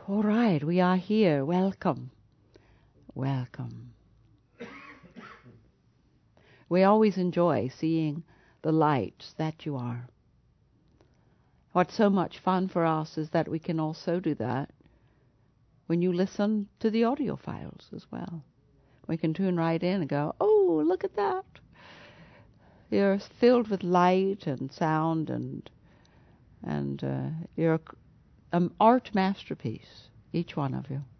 All right, we are here. Welcome. Welcome. We always enjoy seeing the lights that you are. What's so much fun for us is that we can also do that when you listen to the audio files as well. We can tune right in and go, oh, look at that. You're filled with light and sound, and you're an art masterpiece, each one of you.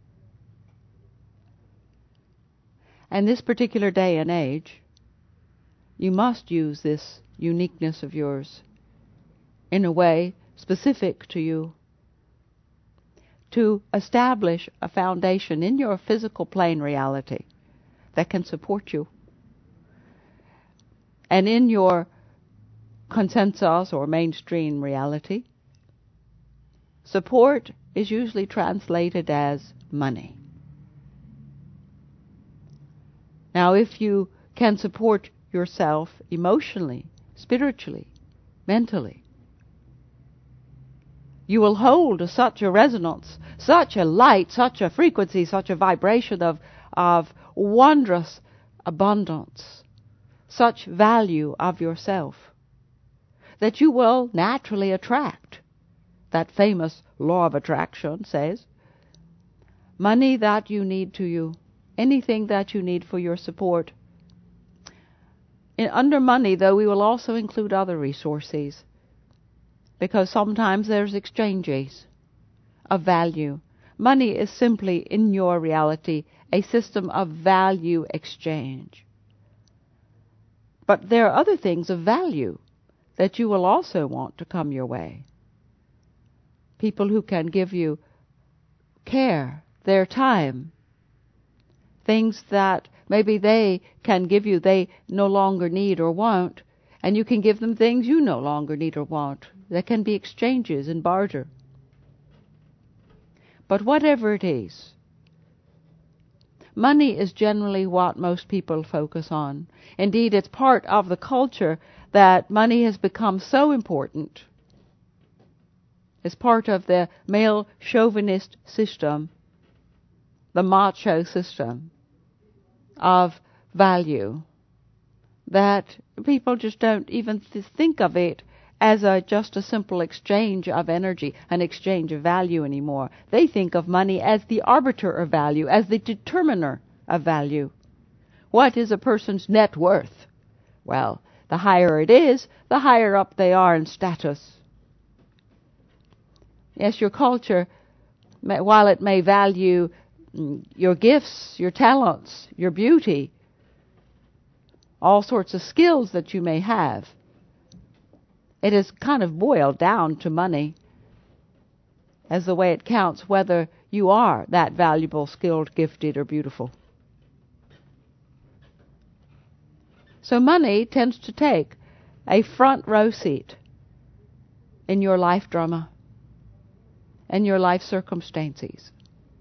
And this particular day and age, you must use this uniqueness of yours in a way specific to you to establish a foundation in your physical plane reality that can support you. And in your consensus or mainstream reality, support is usually translated as money. Now, if you can support yourself emotionally, spiritually, mentally, you will hold such a resonance, such a light, such a frequency, such a vibration of wondrous abundance, such value of yourself, that you will naturally attract. That famous law of attraction says, money that you need to you, anything that you need for your support. Under money, though, we will also include other resources, because sometimes there's exchanges of value. Money is simply, in your reality, a system of value exchange. But there are other things of value that you will also want to come your way. People who can give you care, their time, things that maybe they can give you they no longer need or want, and you can give them things you no longer need or want. There can be exchanges and barter. But whatever it is, money is generally what most people focus on. Indeed, it's part of the culture that money has become so important. It's part of the male chauvinist system, the macho system of value, that people just don't even think of it as just a simple exchange of energy, an exchange of value anymore. They think of money as the arbiter of value, as the determiner of value. What is a person's net worth? Well, the higher it is, the higher up they are in status. Yes, your culture, while it may value your gifts, your talents, your beauty, all sorts of skills that you may have, it is kind of boiled down to money as the way it counts whether you are that valuable, skilled, gifted, or beautiful. So money tends to take a front row seat in your life drama and your life circumstances.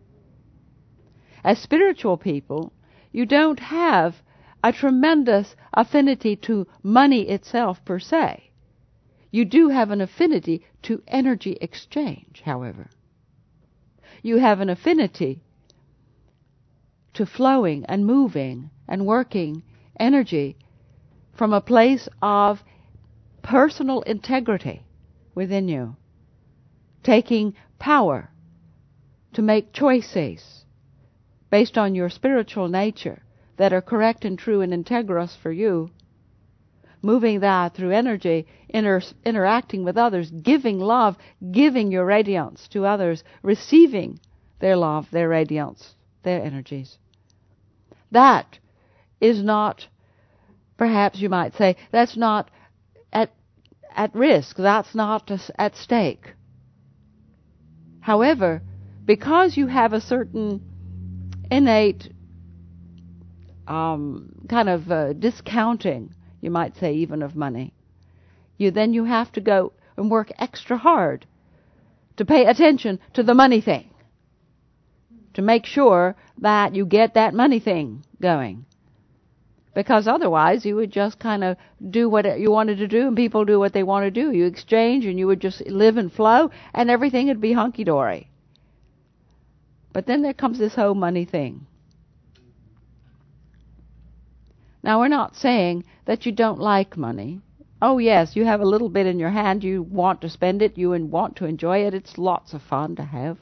As spiritual people, you don't have a tremendous affinity to money itself per se. You do have an affinity to energy exchange, however. You have an affinity to flowing and moving and working energy from a place of personal integrity within you, taking power to make choices based on your spiritual nature that are correct and true and integrous for you, moving that through energy, interacting with others, giving love, giving your radiance to others, receiving their love, their radiance, their energies. That is not, perhaps you might say, that's not at risk, that's not at stake. However, because you have a certain innate kind of discounting, you might say, even of money, you have to go and work extra hard to pay attention to the money thing, to make sure that you get that money thing going. Because otherwise you would just kind of do what you wanted to do, and people do what they want to do. You exchange and you would just live and flow, and everything would be hunky-dory. But then there comes this whole money thing. Now, we're not saying that you don't like money. Oh, yes, you have a little bit in your hand. You want to spend it. You want to enjoy it. It's lots of fun to have.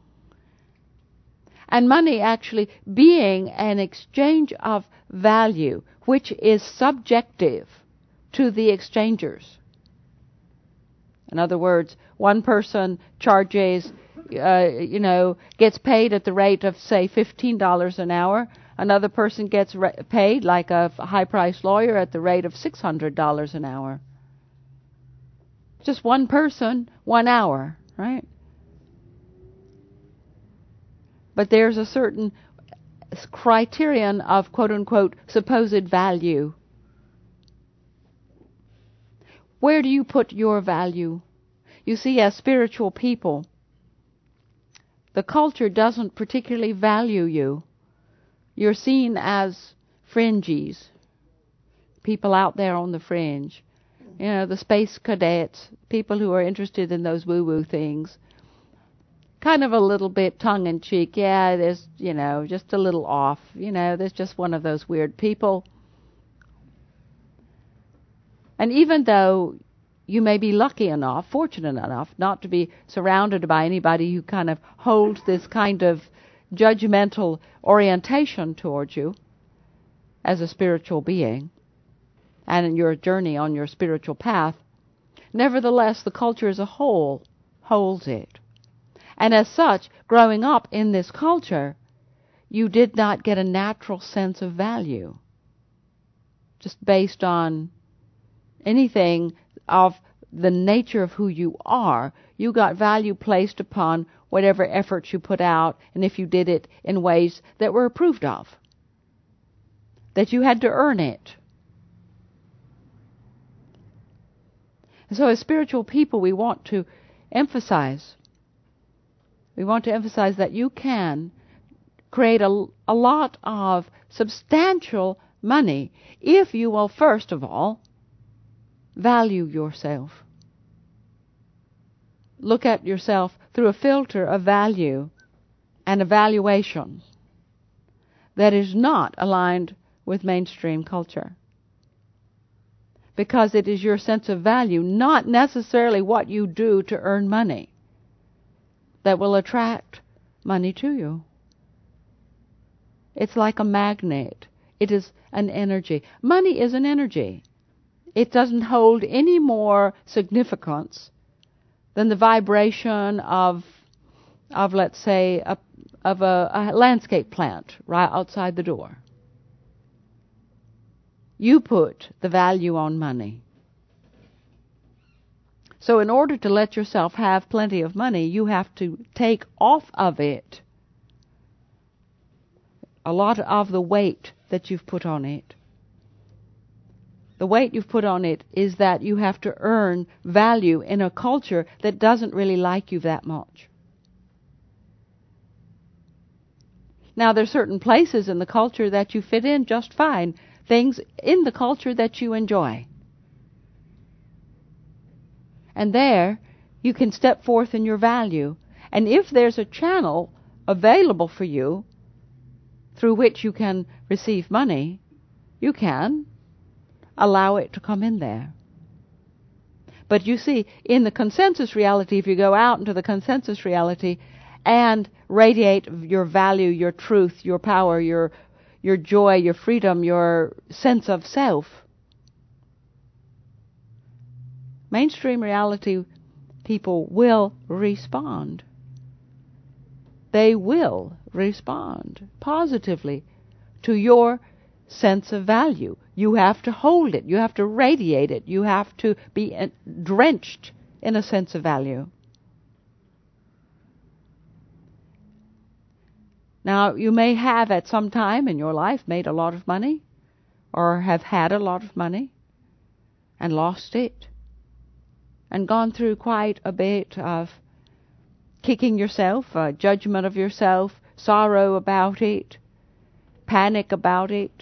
And money actually being an exchange of value, which is subjective to the exchangers. In other words, one person charges, gets paid at the rate of, say, $15 an hour. Another person gets paid, like a high-priced lawyer, at the rate of $600 an hour. Just one person, 1 hour, right? But there's a certain criterion of quote-unquote supposed value. Where do you put your value? You see, as spiritual people, the culture doesn't particularly value you. You're seen as fringies, people out there on the fringe. The space cadets, people who are interested in those woo-woo things. Kind of a little bit tongue-in-cheek. Yeah, there's, just a little off. There's just one of those weird people. And even though you may be lucky enough, fortunate enough, not to be surrounded by anybody who kind of holds this kind of judgmental orientation towards you as a spiritual being and in your journey on your spiritual path, nevertheless, the culture as a whole holds it. And as such, growing up in this culture, you did not get a natural sense of value just based on anything of the nature of who you are. You got value placed upon whatever efforts you put out, and if you did it in ways that were approved of, that you had to earn it. And so as spiritual people, we want to emphasize that you can create a lot of substantial money if you will, first of all, value yourself. Look at yourself through a filter of value and evaluation that is not aligned with mainstream culture. Because it is your sense of value, not necessarily what you do to earn money, that will attract money to you. It's like a magnet. It is an energy. Money is an energy. It doesn't hold any more significance than the vibration of let's say, of a landscape plant right outside the door. You put the value on money. So in order to let yourself have plenty of money, you have to take off of it a lot of the weight that you've put on it. The weight you've put on it is that you have to earn value in a culture that doesn't really like you that much. Now, there are certain places in the culture that you fit in just fine, things in the culture that you enjoy. And there, you can step forth in your value. And if there's a channel available for you through which you can receive money, you can allow it to come in there. But you see, in the consensus reality, if you go out into the consensus reality and radiate your value, your truth, your power, your joy, your freedom, your sense of self, mainstream reality people will respond. They will respond positively to your sense of value. You have to hold it. You have to radiate it. You have to be drenched in a sense of value. Now, you may have at some time in your life made a lot of money or have had a lot of money and lost it and gone through quite a bit of kicking yourself, judgment of yourself, sorrow about it, panic about it.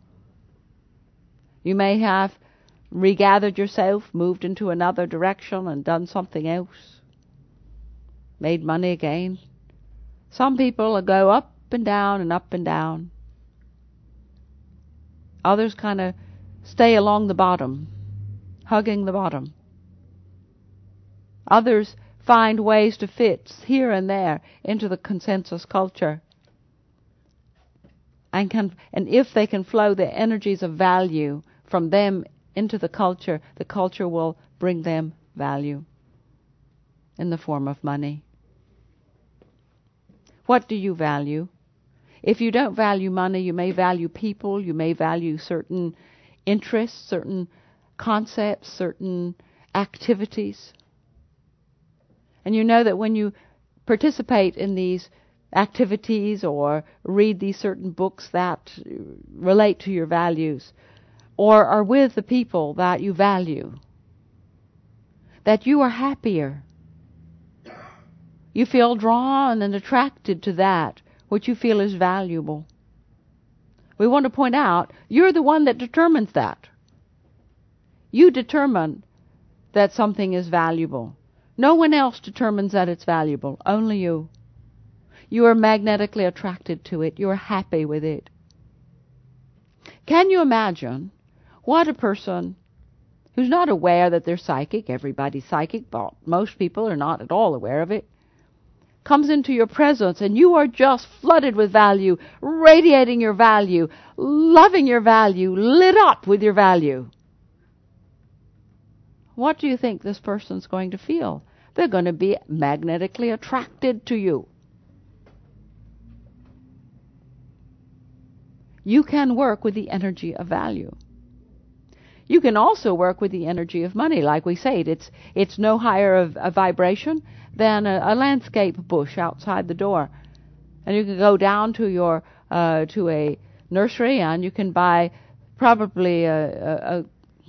You may have regathered yourself, moved into another direction and done something else, made money again, Some people go up and down and up and down. Others kind of stay along the bottom, hugging the bottom. Others find ways to fit here and there into the consensus culture. And if they can flow the energies of value from them into the culture will bring them value in the form of money. What do you value? If you don't value money, you may value people, you may value certain interests, certain concepts, certain activities. And you know that when you participate in these activities or read these certain books that relate to your values, or are with the people that you value, that you are happier. You feel drawn and attracted to that which you feel is valuable. We want to point out, you're the one that determines that. You determine that something is valuable. No one else determines that it's valuable, only you. You are magnetically attracted to it. You are happy with it. Can you imagine what a person who's not aware that they're psychic, everybody's psychic, but most people are not at all aware of it, comes into your presence and you are just flooded with value, radiating your value, loving your value, lit up with your value. What do you think this person's going to feel? They're going to be magnetically attracted to you. You can work with the energy of value. You can also work with the energy of money. Like we said, it's no higher of a vibration than a landscape bush outside the door. And you can go down to your to a nursery and you can buy probably a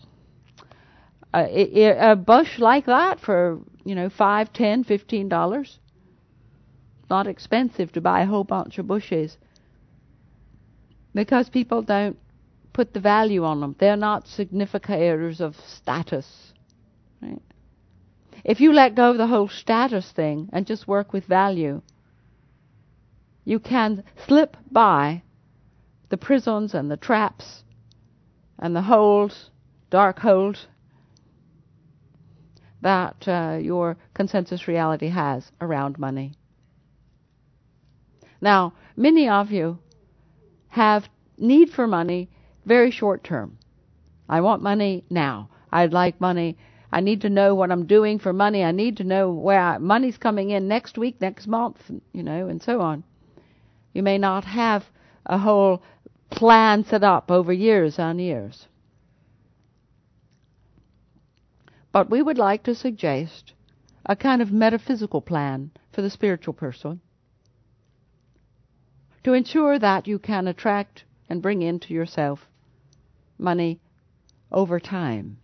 bush like that for $5, $10, $15. Not expensive to buy a whole bunch of bushes, because people don't put the value on them. They're not significators of status. Right? If you let go of the whole status thing and just work with value, you can slip by the prisons and the traps and the holes, dark holes, that your consensus reality has around money. Now, many of you have need for money very short term. I want money now. I'd like money. I need to know what I'm doing for money. I need to know where money's coming in next week, next month, and so on. You may not have a whole plan set up over years on years. But we would like to suggest a kind of metaphysical plan for the spiritual person to ensure that you can attract and bring into yourself money over time.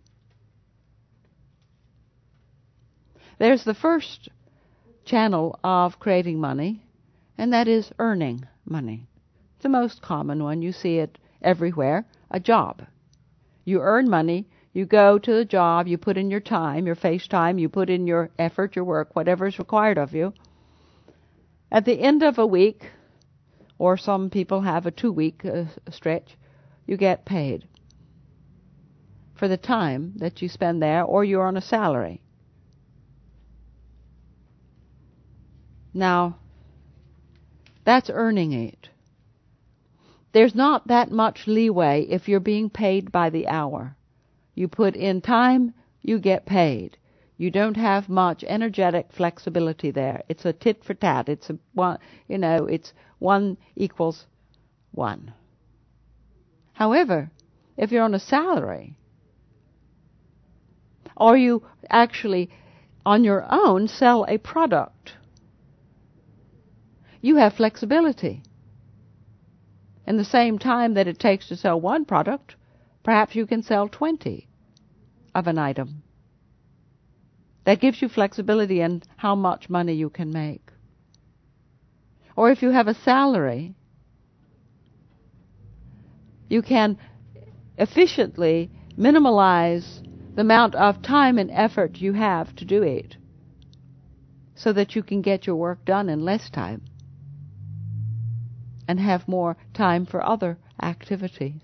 There's the first channel of creating money, and that is earning money. It's the most common one. You see it everywhere. A job. You earn money. You go to the job. You put in your time, your face time. You put in your effort, your work, whatever is required of you. At the end of a week, or some people have a 2-week stretch, you get paid for the time that you spend there, or you're on a salary. Now, that's earning it. There's not that much leeway if you're being paid by the hour. You put in time, you get paid. You don't have much energetic flexibility there. It's a tit for tat. It's it's 1 equals 1. However, if you're on a salary, or you actually on your own sell a product, you have flexibility. In the same time that it takes to sell one product, perhaps you can sell 20 of an item. That gives you flexibility in how much money you can make. Or if you have a salary, you can efficiently minimize the amount of time and effort you have to do it, so that you can get your work done in less time. and have more time for other activities.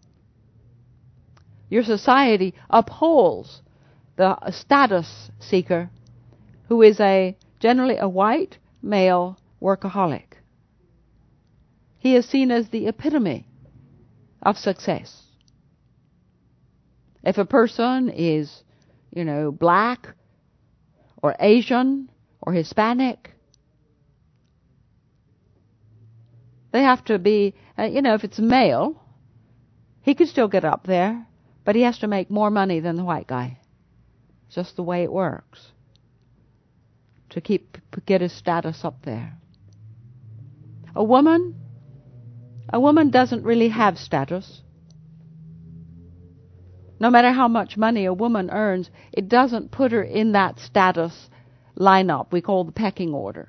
Your society upholds the status seeker who is generally a white male workaholic. He is seen as the epitome of success. If a person is, black or Asian or Hispanic, they have to be, if it's male, he could still get up there, but he has to make more money than the white guy. It's just the way it works to get his status up there. A woman doesn't really have status. No matter how much money a woman earns, it doesn't put her in that status lineup we call the pecking order.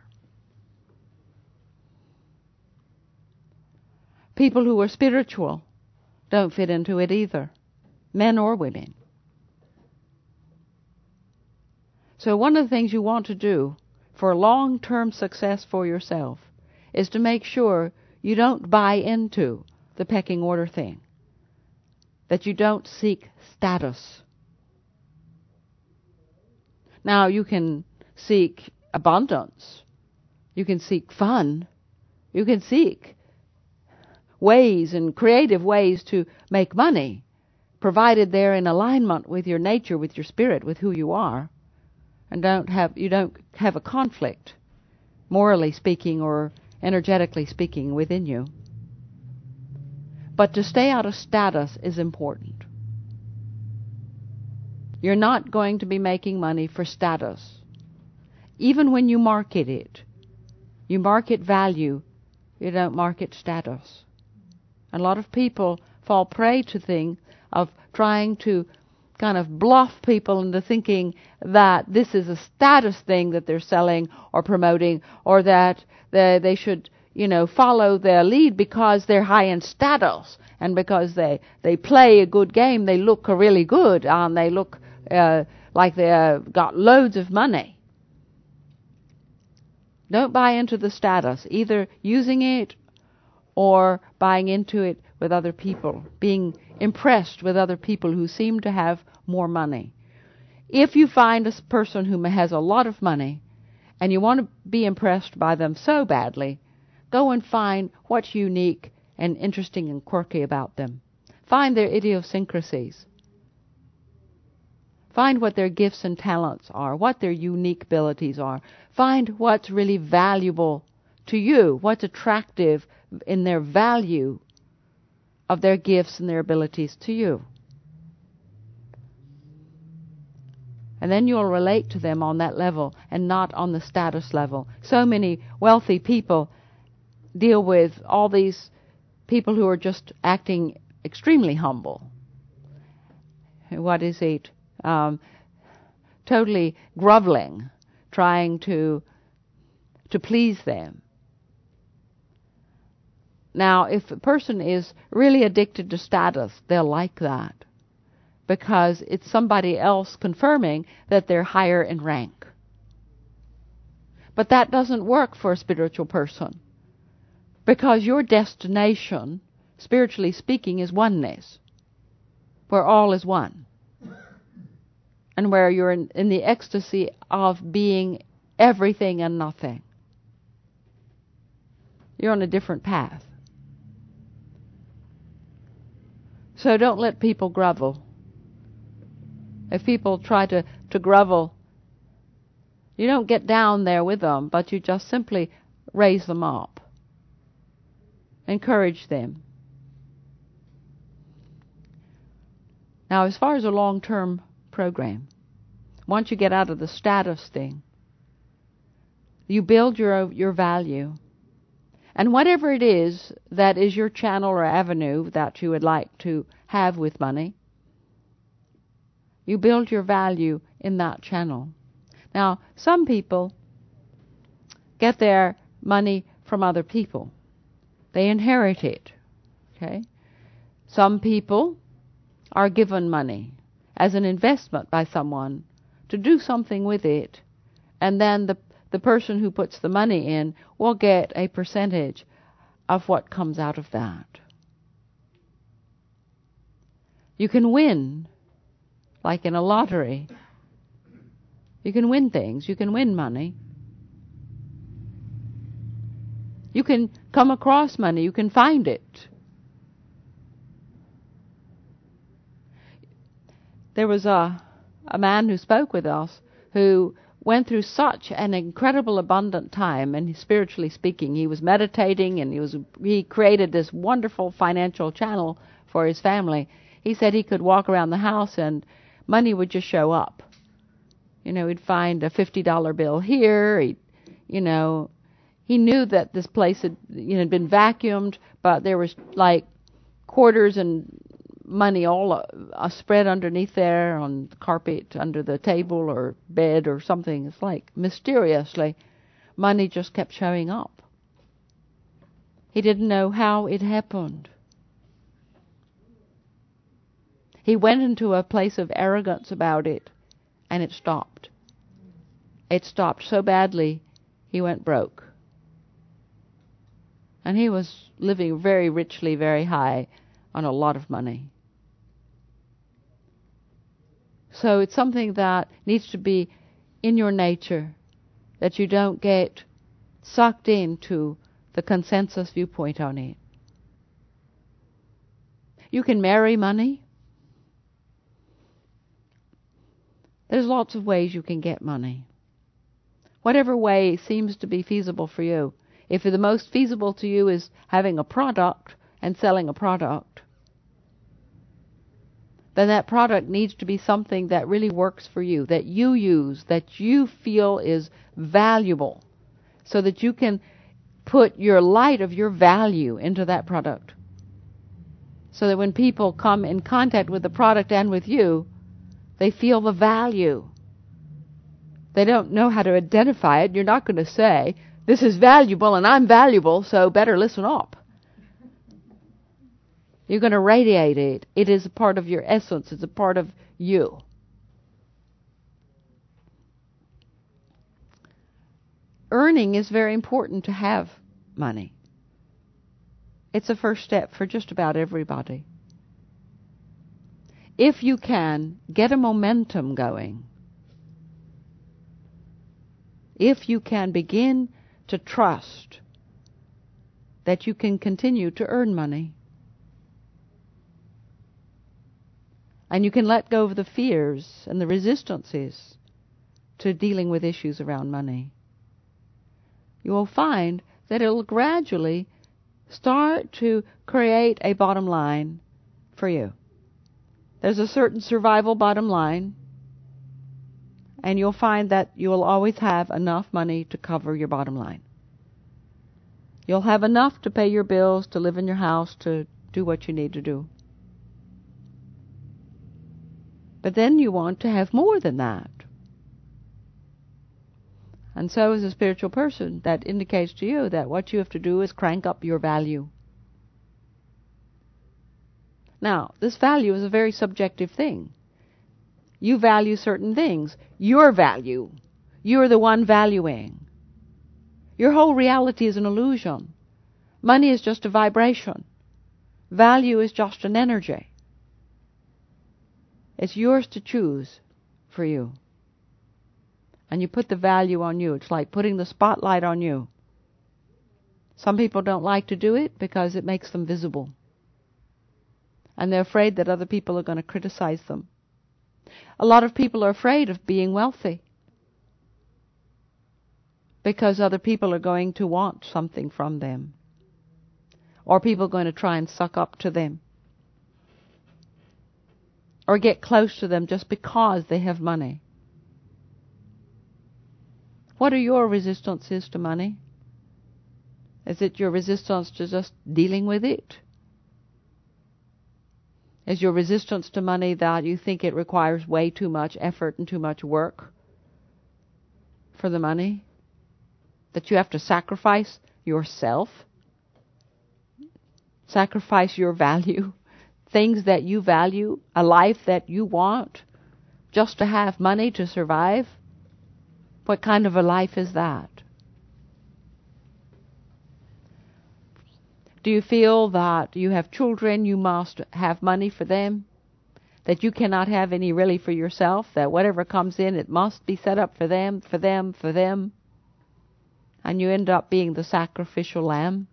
People who are spiritual don't fit into it either, men or women. So one of the things you want to do for long-term success for yourself is to make sure you don't buy into the pecking order thing, that you don't seek status. Now, you can seek abundance, you can seek fun, you can seek ways and creative ways to make money, provided they're in alignment with your nature, with your spirit, with who you are, and you don't have a conflict, morally speaking or energetically speaking, within you. But to stay out of status is important. You're not going to be making money for status. Even when you market it, you market value, you don't market status. A lot of people fall prey to things of trying to kind of bluff people into thinking that this is a status thing that they're selling or promoting, or that they should, follow their lead because they're high in status, and because they play a good game, they look really good, and they look like they got loads of money. Don't buy into the status, either using it or buying into it with other people, being impressed with other people who seem to have more money. If you find a person who has a lot of money and you want to be impressed by them so badly, go and find what's unique and interesting and quirky about them. Find their idiosyncrasies. Find what their gifts and talents are, what their unique abilities are. Find what's really valuable to you, what's attractive in their value of their gifts and their abilities to you. And then you'll relate to them on that level and not on the status level. So many wealthy people deal with all these people who are just acting extremely humble. What is it? Totally groveling, trying to please them. Now, if a person is really addicted to status, they'll like that, because it's somebody else confirming that they're higher in rank. But that doesn't work for a spiritual person, because your destination, spiritually speaking, is oneness, where all is one, and where you're in the ecstasy of being everything and nothing. You're on a different path. So don't let people grovel. If people try to grovel, you don't get down there with them, but you just simply raise them up. Encourage them. Now, as far as a long-term program, once you get out of the status thing, you build your value. And whatever it is that is your channel or avenue that you would like to have with money, you build your value in that channel. Now, some people get their money from other people. They inherit it. Okay? Some people are given money as an investment by someone to do something with it, and then the person who puts the money in will get a percentage of what comes out of that. You can win, like in a lottery. You can win things. You can win money. You can come across money. You can find it. There was a man who spoke with us who went through such an incredible abundant time, and spiritually speaking, he was meditating and he created this wonderful financial channel for his family. He said he could walk around the house and money would just show up. He'd find a $50 bill here. He knew that this place had been vacuumed, but there was like quarters and money all spread underneath there on the carpet, under the table or bed or something. It's like mysteriously money just kept showing up. He didn't know how it happened. He went into a place of arrogance about it, and it stopped. It stopped so badly, he went broke. And he was living very richly, very high on a lot of money. So it's something that needs to be in your nature, that you don't get sucked into the consensus viewpoint on it. You can marry money. There's lots of ways you can get money. Whatever way seems to be feasible for you. If the most feasible to you is having a product and selling a product, then that product needs to be something that really works for you, that you use, that you feel is valuable, so that you can put your light of your value into that product. So that when people come in contact with the product and with you, they feel the value. They don't know how to identify it. You're not going to say, this is valuable and I'm valuable, so better listen up. You're going to radiate it. It is a part of your essence. It's a part of you. Earning is very important to have money. It's a first step for just about everybody. If you can get a momentum going, if you can begin to trust that you can continue to earn money, and you can let go of the fears and the resistances to dealing with issues around money, you will find that it will gradually start to create a bottom line for you. There's a certain survival bottom line, and you'll find that you will always have enough money to cover your bottom line. You'll have enough to pay your bills, to live in your house, to do what you need to do. But then you want to have more than that. And so as a spiritual person, that indicates to you that what you have to do is crank up your value. Now, this value is a very subjective thing. You value certain things. Your value. You're the one valuing. Your whole reality is an illusion. Money is just a vibration. Value is just an energy. It's yours to choose for you. And you put the value on you. It's like putting the spotlight on you. Some people don't like to do it because it makes them visible. And they're afraid that other people are going to criticize them. A lot of people are afraid of being wealthy because other people are going to want something from them. Or people are going to try and suck up to them. Or get close to them just because they have money. What are your resistances to money? Is it your resistance to just dealing with it? Is your resistance to money that you think it requires way too much effort and too much work for the money? That you have to sacrifice yourself? Sacrifice your value? Things that you value? A life that you want? Just to have money to survive? What kind of a life is that? Do you feel that you have children, you must have money for them? That you cannot have any really for yourself? That whatever comes in, it must be set up for them, for them, for them? And you end up being the sacrificial lamb?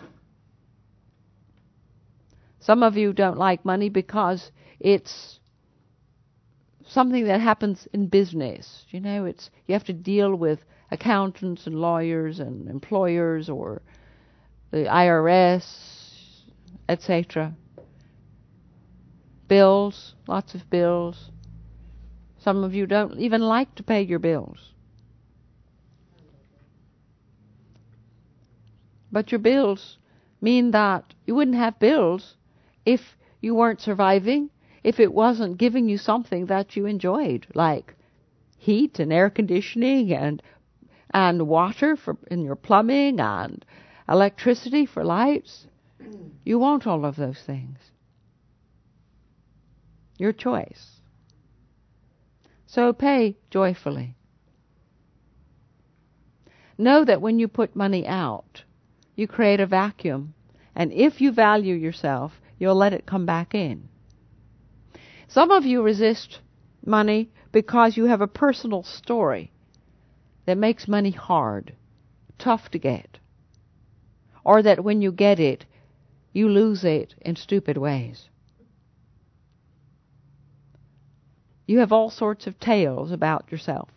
Some of you don't like money because it's something that happens in business. You have to deal with accountants and lawyers and employers or the IRS, etc. Bills, lots of bills. Some of you don't even like to pay your bills. But your bills mean that you wouldn't have bills if you weren't surviving, if it wasn't giving you something that you enjoyed, like heat and air conditioning and water in your plumbing and electricity for lights. You want all of those things. Your choice. So pay joyfully. Know that when you put money out, you create a vacuum. And if you value yourself, you'll let it come back in. Some of you resist money because you have a personal story that makes money hard, tough to get. Or that when you get it, you lose it in stupid ways. You have all sorts of tales about yourself,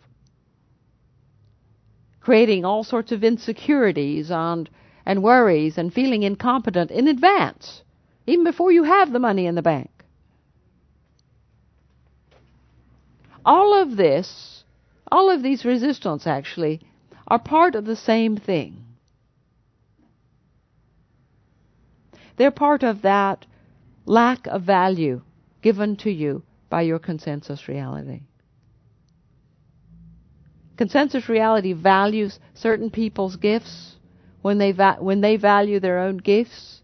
creating all sorts of insecurities and worries and feeling incompetent in advance, even before you have the money in the bank. All of these resistance actually, are part of the same thing. They're part of that lack of value given to you by your consensus reality. Consensus reality values certain people's gifts when they value their own gifts.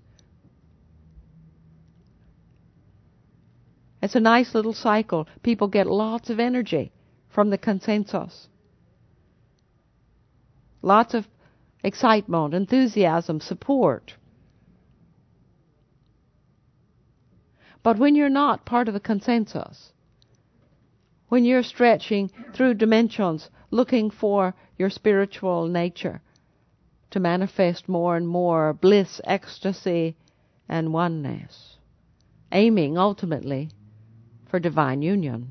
It's a nice little cycle. People get lots of energy from the consensus. Lots of excitement, enthusiasm, support. But when you're not part of the consensus, when you're stretching through dimensions, looking for your spiritual nature to manifest more and more bliss, ecstasy, and oneness, aiming ultimately for divine union,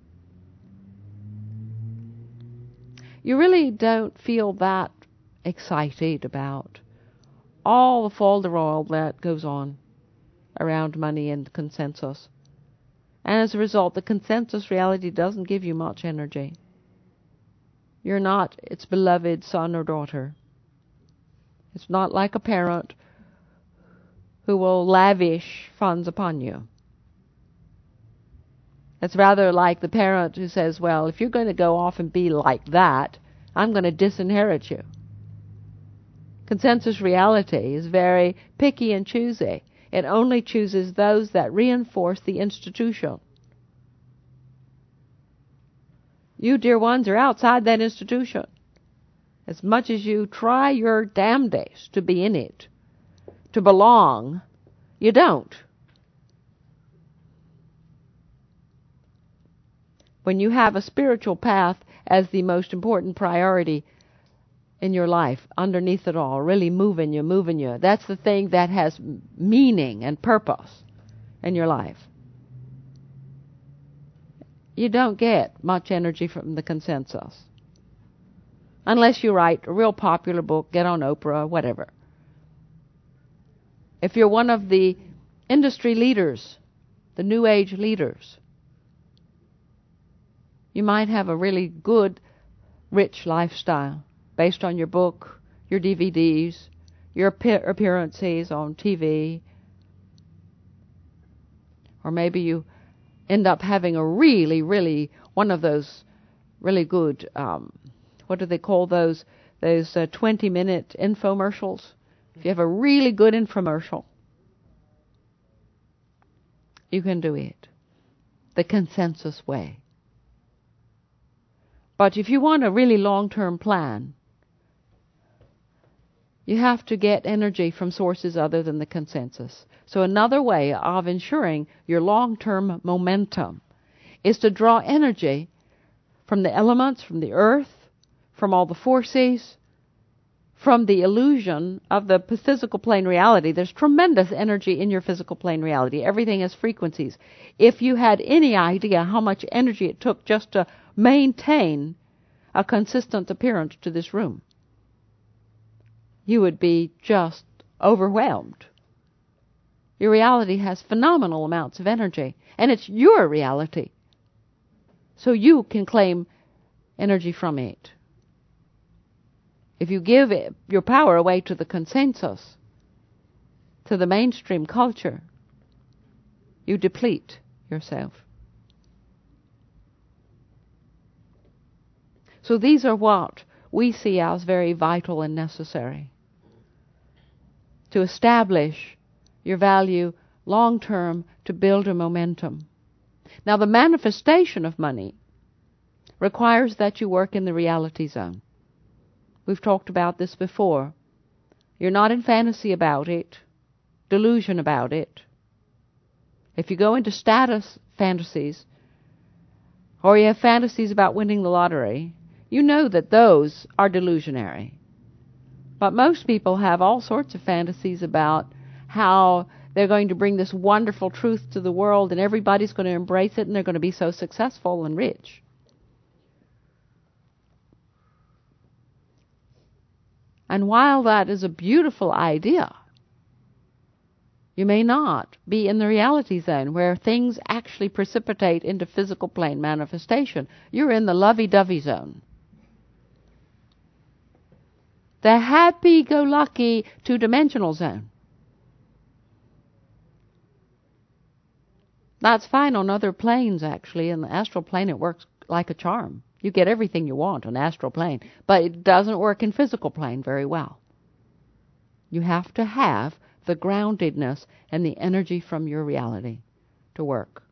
you really don't feel that excited about all the folderol that goes on around money and consensus. And as a result, the consensus reality doesn't give you much energy. You're not its beloved son or daughter. It's not like a parent who will lavish funds upon you. It's rather like the parent who says, well, if you're going to go off and be like that, I'm going to disinherit you. Consensus reality is very picky and choosy. It only chooses those that reinforce the institution. You, dear ones, are outside that institution. As much as you try your damnedest to be in it, to belong, you don't. When you have a spiritual path as the most important priority in your life, underneath it all, really moving you, that's the thing that has meaning and purpose in your life. You don't get much energy from the consensus. Unless you write a real popular book, get on Oprah, whatever. If you're one of the industry leaders, the New Age leaders, you might have a really good, rich lifestyle based on your book, your DVDs, your appearances on TV. Or maybe you end up having a really, one of those really good, what do they call those 20-minute infomercials? If you have a really good infomercial, you can do it the consensus way. But if you want a really long-term plan, You have to get energy from sources other than the consensus. So another way of ensuring your long-term momentum is to draw energy from the elements, from the earth, from all the forces, from the illusion of the physical plane reality. There's tremendous energy in your physical plane reality. Everything has frequencies. If you had any idea how much energy it took just to maintain a consistent appearance to this room, you would be just overwhelmed. Your reality has phenomenal amounts of energy, and it's your reality. So you can claim energy from it. If you give your power away to the consensus, to the mainstream culture, you deplete yourself. So these are what we see as very vital and necessary to establish your value long-term, to build a momentum. Now, the manifestation of money requires that you work in the reality zone. We've talked about this before. You're not in fantasy about it, delusion about it. If you go into status fantasies, or you have fantasies about winning the lottery, you know that those are delusionary. But most people have all sorts of fantasies about how they're going to bring this wonderful truth to the world and everybody's going to embrace it and they're going to be so successful and rich. And while that is a beautiful idea, you may not be in the reality zone where things actually precipitate into physical plane manifestation. You're in the lovey-dovey zone. The happy-go-lucky two-dimensional zone. That's fine on other planes, actually. In the astral plane, it works like a charm. You get everything you want on astral plane, but it doesn't work in physical plane very well. You have to have the groundedness and the energy from your reality to work.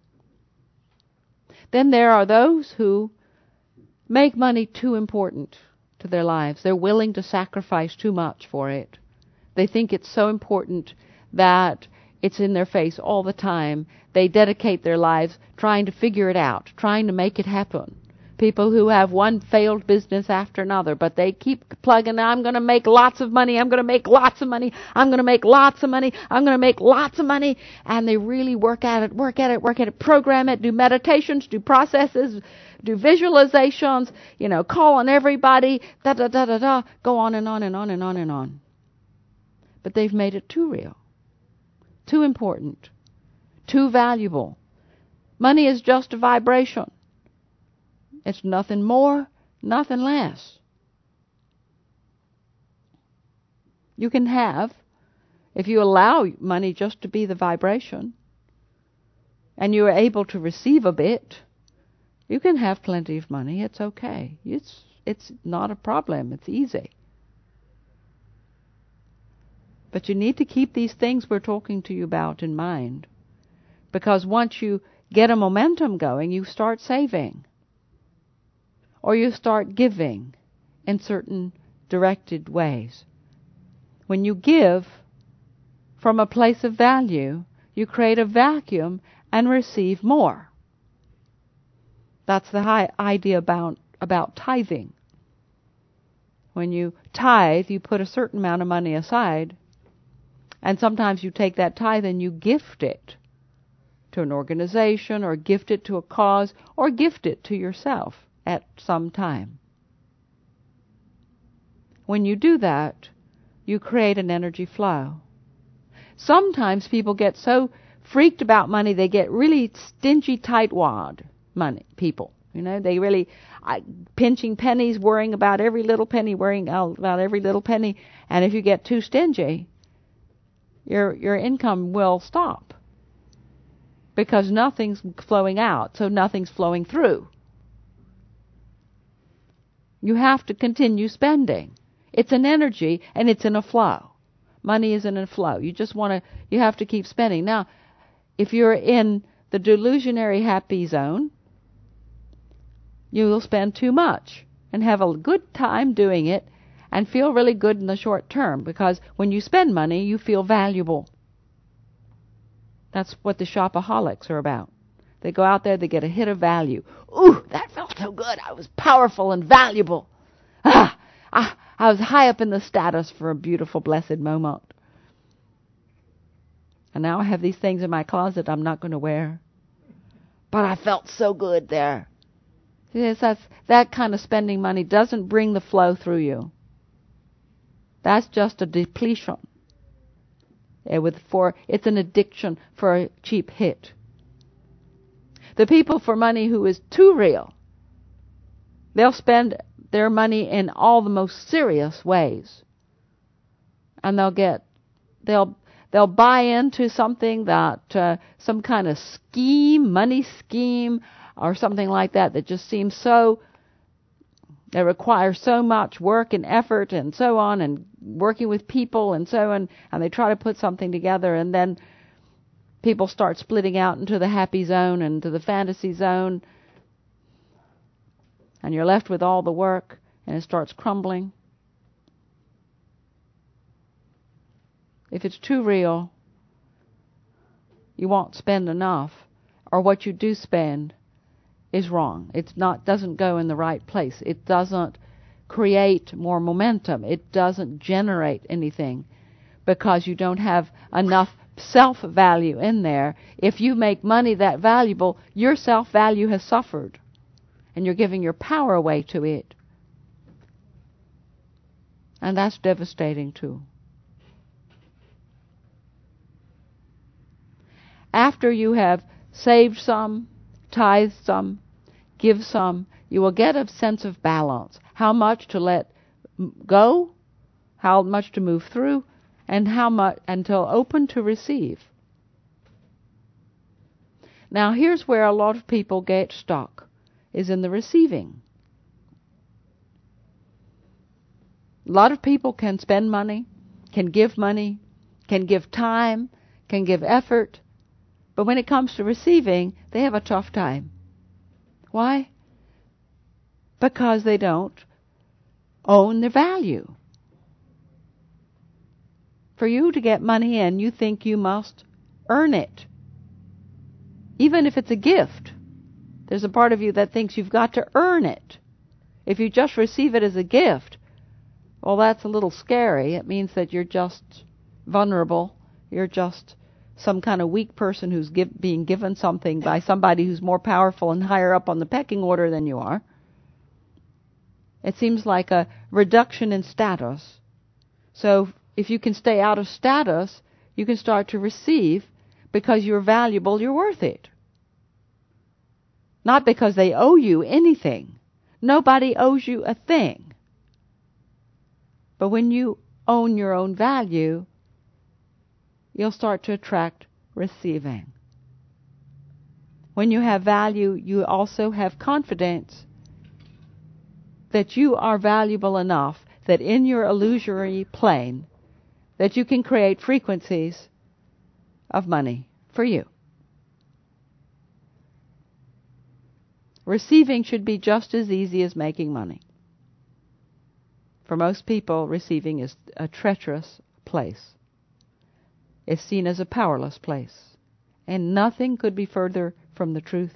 Then there are those who make money too important to their lives. They're willing to sacrifice too much for it. They think it's so important that it's in their face all the time. They dedicate their lives trying to figure it out, trying to make it happen. People who have one failed business after another, but they keep plugging, I'm going to make lots of money, I'm going to make lots of money, I'm going to make lots of money, I'm going to make lots of money, and they really work at it, program it, do meditations, do processes, do visualizations, call on everybody, go on and on and on and on and on. But they've made it too real, too important, too valuable. Money is just a vibration. It's nothing more, nothing less. You can have, if you allow money just to be the vibration, and you are able to receive a bit, you can have plenty of money. It's okay. It's not a problem. It's easy. But you need to keep these things we're talking to you about in mind. Because once you get a momentum going, you start saving. Or you start giving in certain directed ways. When you give from a place of value, you create a vacuum and receive more. That's the high idea about tithing. When you tithe, you put a certain amount of money aside, and sometimes you take that tithe and you gift it to an organization, or gift it to a cause, or gift it to yourself at some time. When you do that, you create an energy flow. Sometimes people get so freaked about money, they get really stingy, tightwad money people. They really pinching pennies, worrying about every little penny, and if you get too stingy, your income will stop. Because nothing's flowing out, so nothing's flowing through. You have to continue spending. It's an energy and it's in a flow. Money is in a flow. You have to keep spending. Now, if you're in the delusionary happy zone, you will spend too much and have a good time doing it, and feel really good in the short term, because when you spend money, you feel valuable. That's what the shopaholics are about. They go out there, they get a hit of value. Ooh, that felt so good. I was powerful and valuable. I was high up in the status for a beautiful, blessed moment. And now I have these things in my closet I'm not going to wear. But I felt so good there. Yes, that kind of spending money doesn't bring the flow through you. That's just a depletion. It's an addiction for a cheap hit. The people for money who is too real, they'll spend their money in all the most serious ways. And they'll buy into something that, some kind of scheme, money scheme, or something like that just seems so, it requires so much work and effort and so on, and working with people and so on, and they try to put something together, and then people start splitting out into the happy zone and to the fantasy zone, and you're left with all the work, and it starts crumbling. If it's too real, you won't spend enough, or what you do spend is wrong. Doesn't go in the right place. It doesn't create more momentum. It doesn't generate anything, because you don't have enough self-value in there. If you make money that valuable, your self-value has suffered, and you're giving your power away to it. And that's devastating too. After you have saved some, tithed some, give some, you will get a sense of balance. How much to let go, how much to move through, and how much until open to receive. Now here's where a lot of people get stuck, is in the receiving. A lot of people can spend money, can give time, can give effort, but when it comes to receiving, they have a tough time. Why? Because they don't own their value. For you to get money in, you think you must earn it. Even if it's a gift, there's a part of you that thinks you've got to earn it. If you just receive it as a gift, well, that's a little scary. It means that you're just vulnerable. You're just some kind of weak person who's being given something by somebody who's more powerful and higher up on the pecking order than you are. It seems like a reduction in status. So if you can stay out of status, you can start to receive, because you're valuable, you're worth it. Not because they owe you anything. Nobody owes you a thing. But when you own your own value, you'll start to attract receiving. When you have value, you also have confidence that you are valuable enough that in your illusory plane that you can create frequencies of money for you. Receiving should be just as easy as making money. For most people, receiving is a treacherous place. It's seen as a powerless place, and nothing could be further from the truth.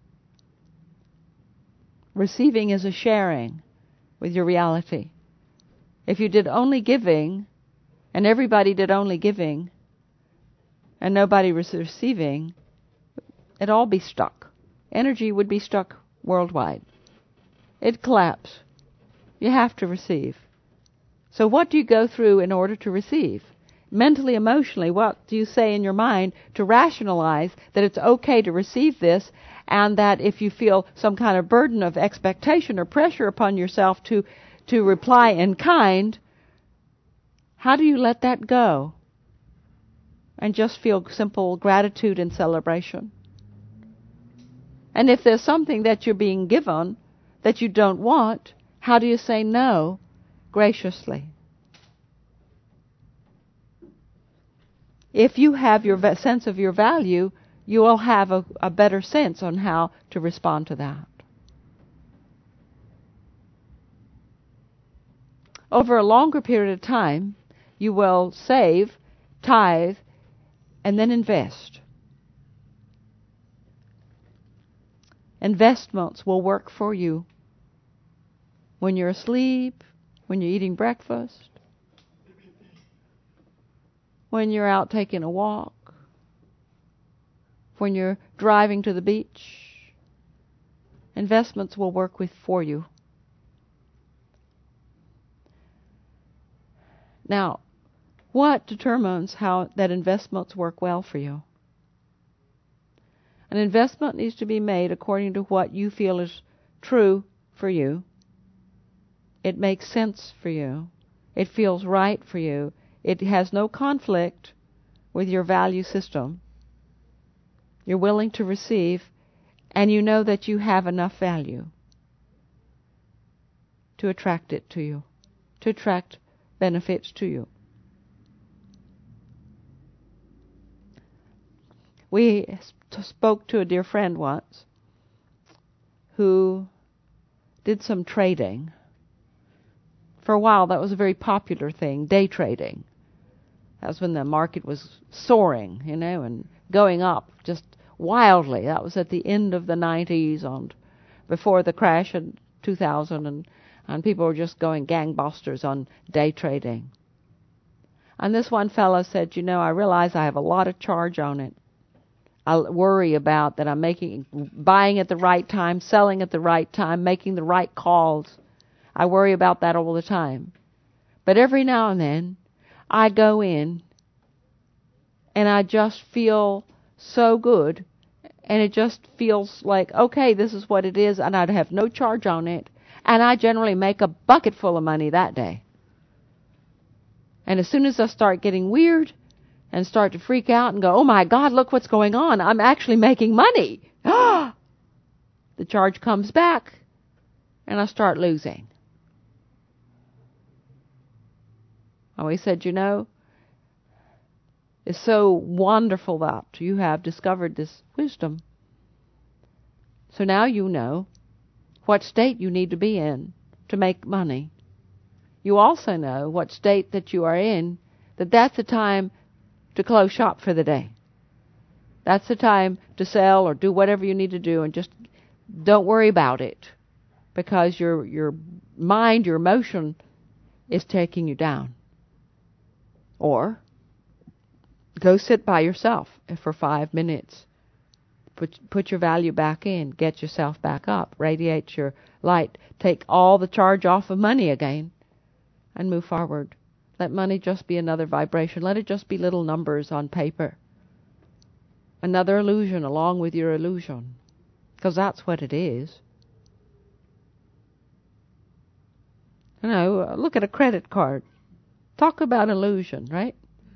Receiving is a sharing with your reality. If you did only giving, and everybody did only giving, and nobody was receiving, it'd all be stuck. Energy would be stuck worldwide. It'd collapse. You have to receive. So what do you go through in order to receive? Mentally, emotionally, what do you say in your mind to rationalize that it's okay to receive this, and that if you feel some kind of burden of expectation or pressure upon yourself to reply in kind, how do you let that go and just feel simple gratitude and celebration? And if there's something that you're being given that you don't want, how do you say no graciously? If you have your sense of your value, you will have a better sense on how to respond to that. over a longer period of time, you will save, tithe, and then invest. Investments will work for you when you're asleep, when you're eating breakfast, when you're out taking a walk, when you're driving to the beach. Investments will work for you. Now, what determines how that investments work well for you? An investment needs to be made according to what you feel is true for you. It makes sense for you. It feels right for you. It has no conflict with your value system. You're willing to receive, and you know that you have enough value to attract it to you, to attract benefits to you. We spoke to a dear friend once who did some trading. For a while, that was a very popular thing, day trading. That was when the market was soaring, and going up just wildly. That was at the end of the 90s and before the crash in 2000, and people were just going gangbusters on day trading. And this one fellow said, I realize I have a lot of charge on it. I worry about that I'm buying at the right time, selling at the right time, making the right calls. I worry about that all the time. But every now and then, I go in and I just feel so good, and it just feels like, okay, this is what it is, and I'd have no charge on it, and I generally make a bucket full of money that day. And as soon as I start getting weird and start to freak out and go, oh my God, look what's going on, I'm actually making money. The charge comes back, and I start losing. And we said, it's so wonderful that you have discovered this wisdom. So now you know what state you need to be in to make money. You also know what state that you are in, that's the time to close shop for the day. That's the time to sell or do whatever you need to do, and just don't worry about it, because your mind, your emotion is taking you down. Or go sit by yourself for 5 minutes. Put your value back in. Get yourself back up. Radiate your light. Take all the charge off of money again and move forward. Let money just be another vibration. Let it just be little numbers on paper. Another illusion along with your illusion. Because that's what it is. Look at a credit card. Talk about illusion, right?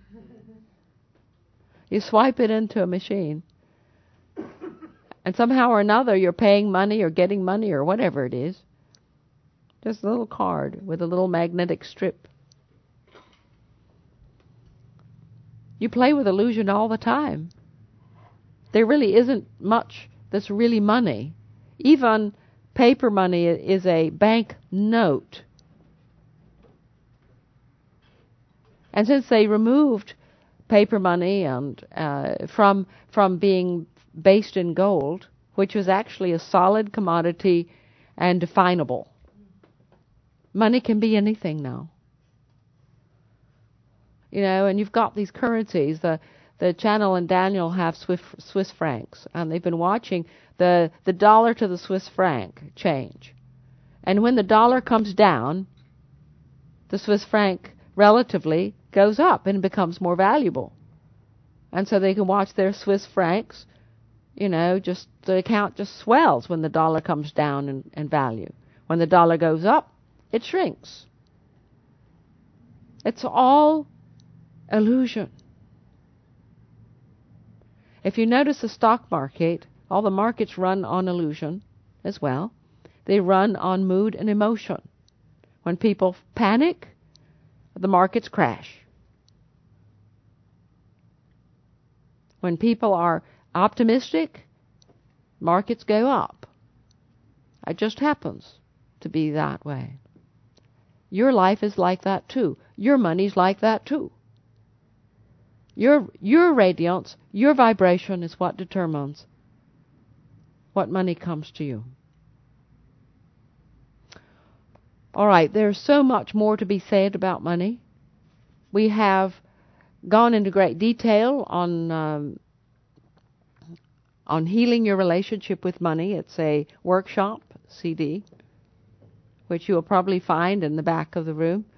You swipe it into a machine, and somehow or another you're paying money or getting money or whatever it is. Just a little card with a little magnetic strip. You play with illusion all the time. There really isn't much that's really money. Even paper money is a bank note. And since they removed paper money and from being based in gold, which was actually a solid commodity and definable, money can be anything now. And you've got these currencies. The Channel and Daniel have Swiss francs, and they've been watching the dollar to the Swiss franc change. And when the dollar comes down, the Swiss franc relatively goes up and becomes more valuable. And so they can watch their Swiss francs, just the account just swells when the dollar comes down in value. When the dollar goes up, it shrinks. It's all illusion. If you notice the stock market, all the markets run on illusion as well. They run on mood and emotion. When people panic, the markets crash. When people are optimistic, markets go up. It just happens to be that way. Your life is like that too. Your money's like that too. Your radiance, your vibration is what determines what money comes to you. All right, there's so much more to be said about money. We have gone into great detail on healing your relationship with money. It's a workshop CD, which you'll probably find in the back of the room.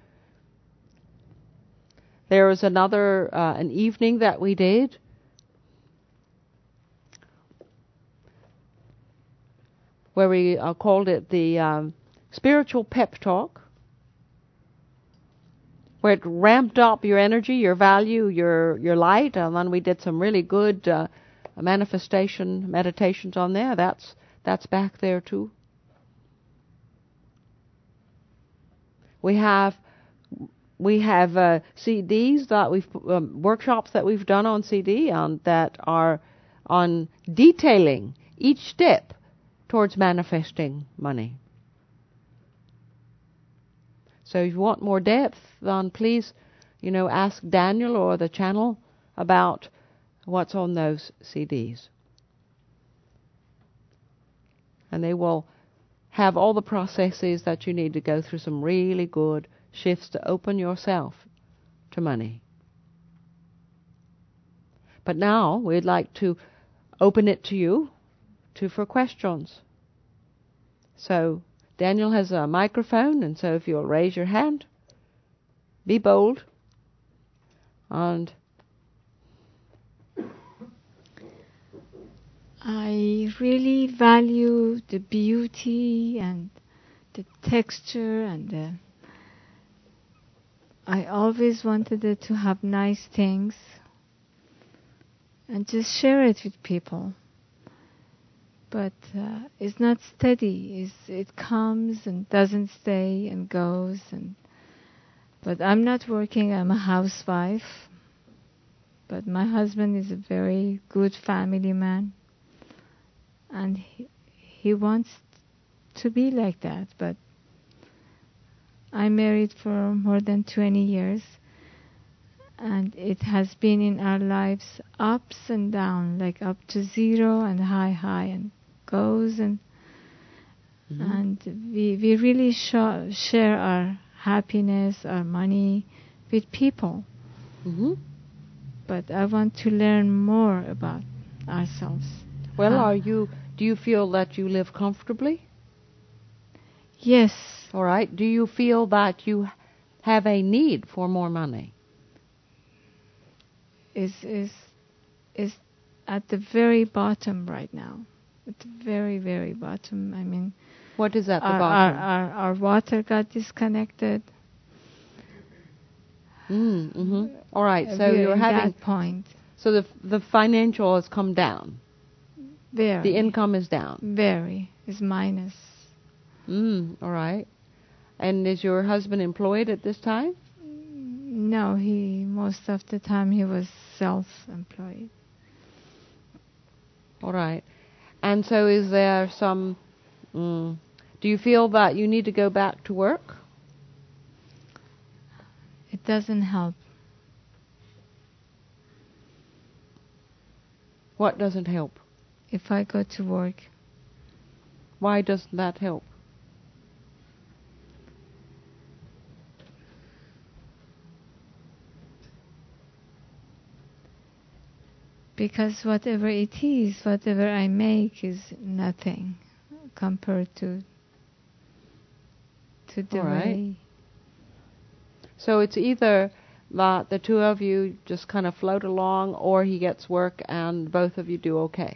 There was another an evening that we did where we called it the spiritual pep talk, where it ramped up your energy, your value, your light, and then we did some really good manifestation meditations on there. That's back there too. We have CDs that we've workshops that we've done on CD that are on detailing each step towards manifesting money. So if you want more depth, then please, ask Daniel or the channel about what's on those CDs. And they will have all the processes that you need to go through some really good shifts to open yourself to money. But now we'd like to open it to you for questions. So Daniel has a microphone, and so if you'll raise your hand, be bold, and I really value the beauty and the texture, and I always wanted it to have nice things and just share it with people. But it's not steady. It comes and doesn't stay and goes. But I'm not working. I'm a housewife. But my husband is a very good family man. And he wants to be like that. But I'm married for more than 20 years. And it has been in our lives ups and down, like up to zero and high and goes. And we really share our happiness, our money with people. Mm-hmm. But I want to learn more about ourselves. Well, do you feel that you live comfortably? Yes. All right. Do you feel that you have a need for more money? Is at the very bottom right now. At the very, very bottom. I mean, what is at the bottom? Our water got disconnected. Mm-hmm. All right. So you're having that point. So the financial has come down. Very. The income is down. Very. Is minus. All right. And is your husband employed at this time? No, most of the time he was self-employed. All right. And so is there some, do you feel that you need to go back to work? It doesn't help. What doesn't help? If I go to work. Why doesn't that help? Because whatever it is, whatever I make is nothing compared to the way. So it's either that the two of you just kind of float along, or he gets work and both of you do okay.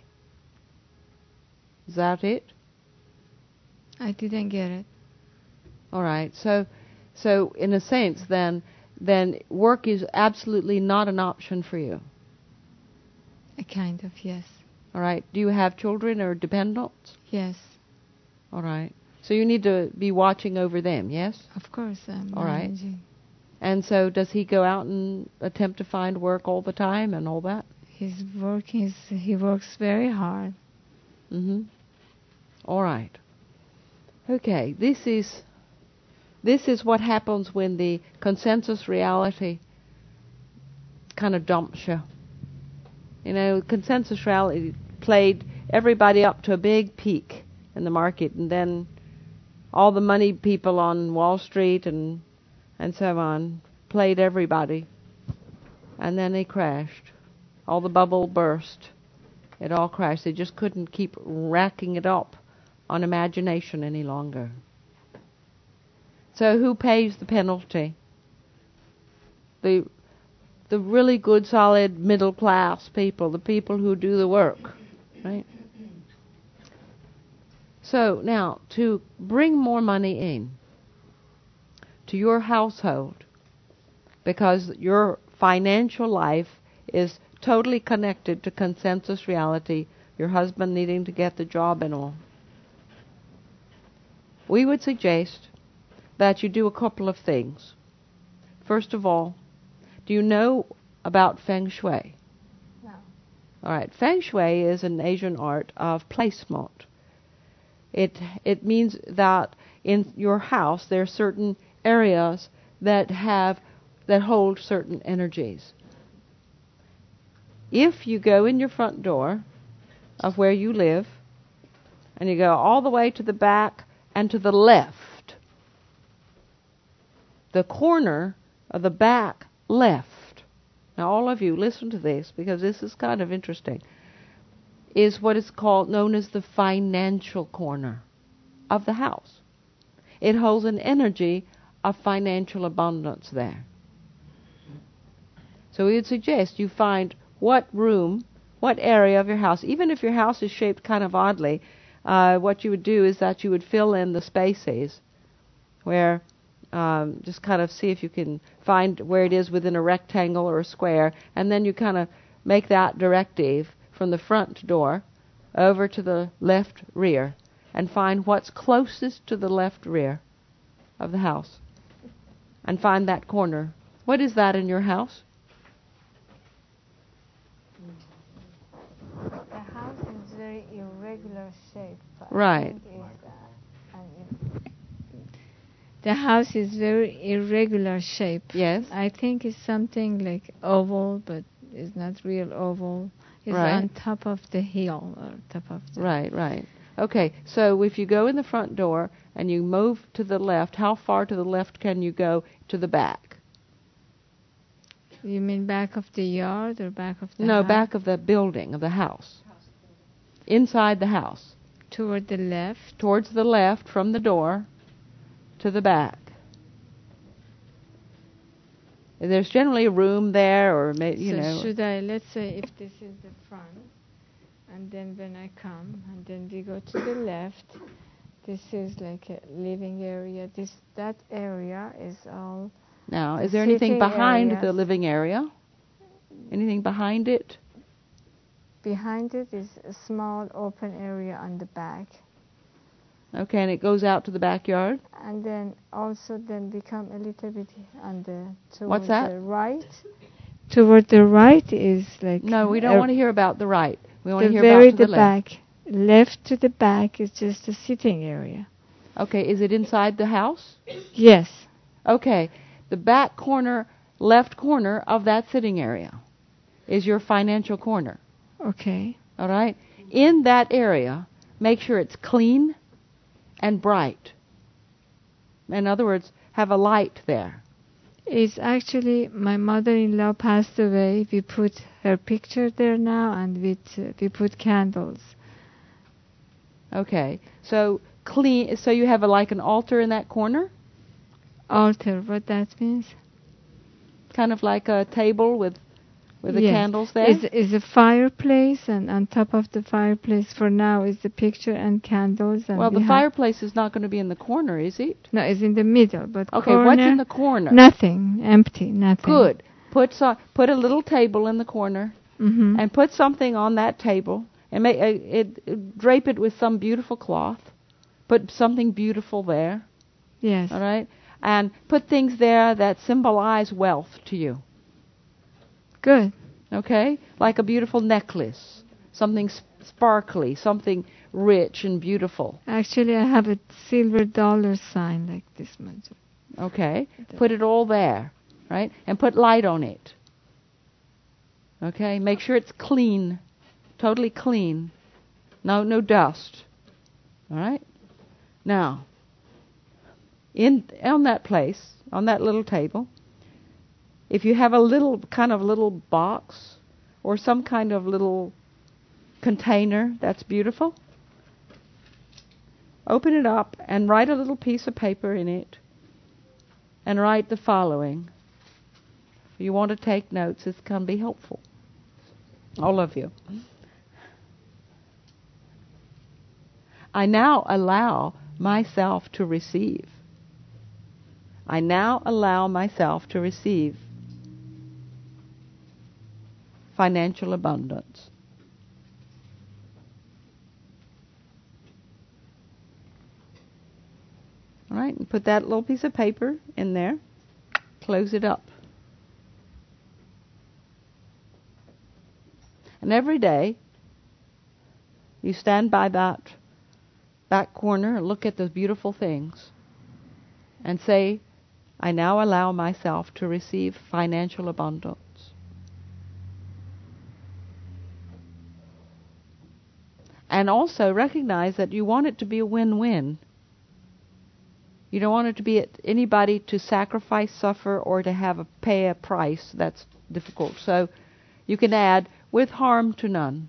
Is that it? I didn't get it. All right. So in a sense, then work is absolutely not an option for you. A kind of, yes. All right. Do you have children or dependents? Yes. All right. So you need to be watching over them, yes? Of course, I'm all managing. Right. And so does he go out and attempt to find work all the time and all that? He's working. He works very hard. Mm-hmm. All right. Okay. This is This is what happens when the consensus reality kind of dumps you. You know, consensus reality played everybody up to a big peak in the market, and then all the money people on Wall Street and so on played everybody, and then they crashed. All the bubble burst. It all crashed. They just couldn't keep racking it up on imagination any longer. So who pays the penalty? The really good, solid, middle class people, the people who do the work, right? So now, to bring more money in to your household, because your financial life is totally connected to consensus reality, your husband needing to get the job and all, we would suggest that you do a couple of things. First of all, do you know about Feng Shui? No. All right. Feng Shui is an Asian art of placement. It means that in your house there are certain areas that hold certain energies. If you go in your front door of where you live, and you go all the way to the back and to the left, the corner of the back left, now all of you listen to this because this is kind of interesting, is what is known as the financial corner of the house. It holds an energy of financial abundance there. So we would suggest you find what room, what area of your house, even if your house is shaped kind of oddly, what you would do is that you would fill in the spaces where, just kind of see if you can find where it is within a rectangle or a square, and then you kind of make that directive from the front door over to the left rear, and find what's closest to the left rear of the house, and find that corner. What is that in your house? The house is very irregular shape. Right. The house is very irregular shape. Yes. I think it's something like oval, but it's not real oval. It's right. on top of the hill or top of the... Right. Okay, so if you go in the front door and you move to the left, how far to the left can you go to the back? You mean back of the yard or back of the No, house? back of the building, of the house. Inside the house. Toward the left? Towards the left from the door to the back. There's generally a room there, or you know. So should I, let's say if this is the front, and then when I come, and then we go to the left, this is like a living area. That area is all... Now, is there anything behind areas. the living area? Anything behind it? Behind it is a small open area on the back. Okay, and it goes out to the backyard? And then also then become a little bit on the... What's that? The right. Toward the right is like... No, we don't want to hear about the right. We want to hear very about to the left. back. Left to the back is just a sitting area. Okay, is it inside the house? Yes. Okay, the back corner, left corner of that sitting area is your financial corner. Okay. All right? In that area, make sure it's clean and bright. In other words, have a light there. It's actually, my mother-in-law passed away. We put her picture there now, and we put candles. Okay, so clean. So you have like an altar in that corner? Altar, what that means? Kind of like a table with the yes. candles there? Is a fireplace, and on top of the fireplace for now is the picture and candles. And well, the fireplace is not going to be in the corner, is it? No, it's in the middle. But okay, corner, what's in the corner? Nothing, empty, nothing. Good. Put a little table in the corner, mm-hmm. and put something on that table, and drape it with some beautiful cloth. Put something beautiful there. Yes. All right? And put things there that symbolize wealth to you. Good. Okay? Like a beautiful necklace. Something sparkly. Something rich and beautiful. Actually, I have a silver dollar sign like this much. Okay? Put it all there, right? And put light on it. Okay? Make sure it's clean, totally clean. No dust. All right? Now, on that place, on that little table, if you have a little box or some kind of little container, that's beautiful. Open it up and write a little piece of paper in it and write the following. If you want to take notes, this can be helpful. All of you. I now allow myself to receive. I now allow myself to receive financial abundance. All right, and put that little piece of paper in there. Close it up. And every day, you stand by that back corner and look at those beautiful things and say, I now allow myself to receive financial abundance. And also recognize that you want it to be a win-win. You don't want it to be anybody to sacrifice, suffer, or to pay a price. That's difficult. So you can add, with harm to none.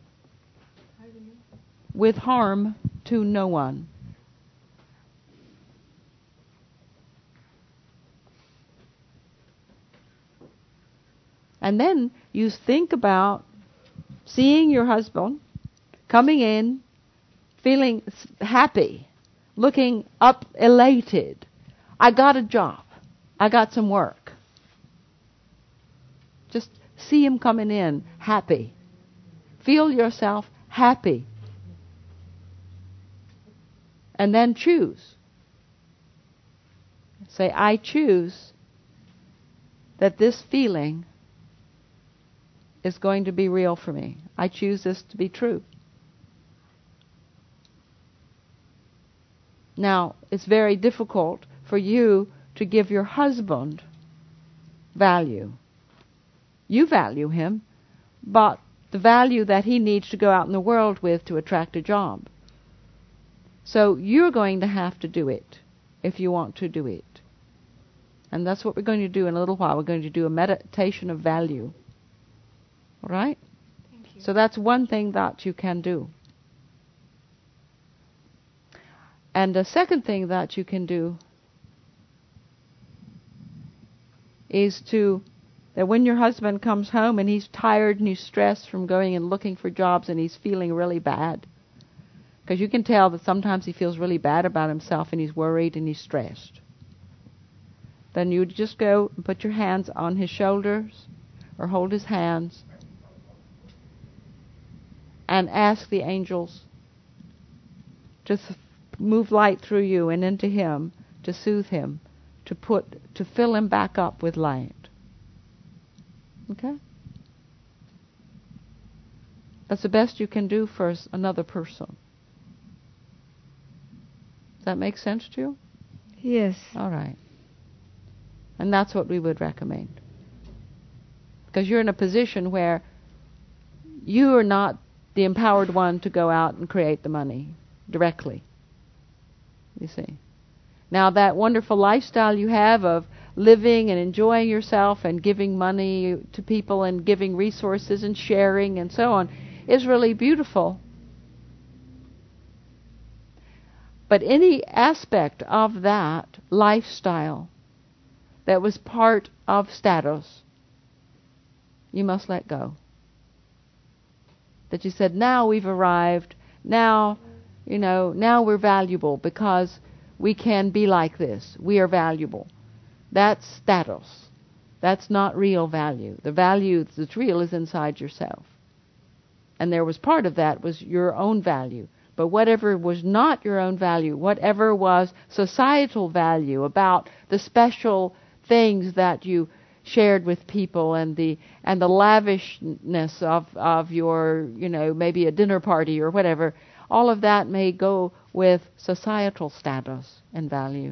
With harm to no one. And then you think about seeing your husband coming in, feeling happy, looking up, elated. I got a job. I got some work. Just see him coming in happy. Feel yourself happy. And then choose. Say, I choose that this feeling is going to be real for me. I choose this to be true. Now, it's very difficult for you to give your husband value. You value him, but the value that he needs to go out in the world with to attract a job. So you're going to have to do it if you want to do it. And that's what we're going to do in a little while. We're going to do a meditation of value. All right? Thank you. So that's one thing that you can do. And the second thing that you can do is that when your husband comes home and he's tired and he's stressed from going and looking for jobs and he's feeling really bad, because you can tell that sometimes he feels really bad about himself and he's worried and he's stressed, then you just go and put your hands on his shoulders or hold his hands and ask the angels to move light through you and into him, to soothe him, to fill him back up with light. Okay? That's the best you can do for another person. Does that make sense to you? Yes. All right. And that's what we would recommend. Because you're in a position where you are not the empowered one to go out and create the money directly. You see. Now that wonderful lifestyle you have of living and enjoying yourself and giving money to people and giving resources and sharing and so on is really beautiful. But any aspect of that lifestyle that was part of status, you must let go. That you said, now we've arrived, now we're valuable because we can be like this. We are valuable. That's status. That's not real value. The value that's real is inside yourself. And there was part of that was your own value. But whatever was not your own value, whatever was societal value about the special things that you shared with people and the lavishness of your, maybe a dinner party or whatever, all of that may go with societal status and value.